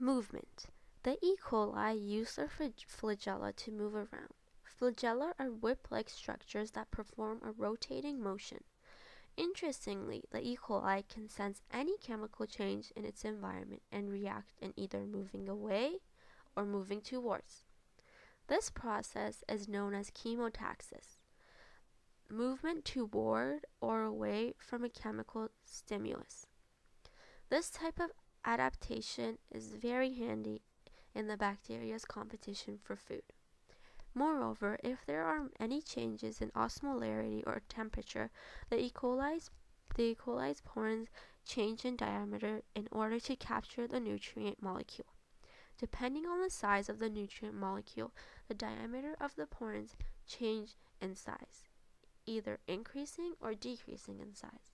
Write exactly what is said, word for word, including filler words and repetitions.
Movement. The E. coli use their flagella to move around. Flagella are whip-like structures that perform a rotating motion. Interestingly, the E. coli can sense any chemical change in its environment and react in either moving away or moving towards. This process is known as chemotaxis, movement toward or away from a chemical stimulus. This type of adaptation is very handy in the bacteria's competition for food. Moreover, if there are any changes in osmolarity or temperature, the E. coli's, the E. coli's porins change in diameter in order to capture the nutrient molecule. Depending on the size of the nutrient molecule, the diameter of the porins change in size, either increasing or decreasing in size.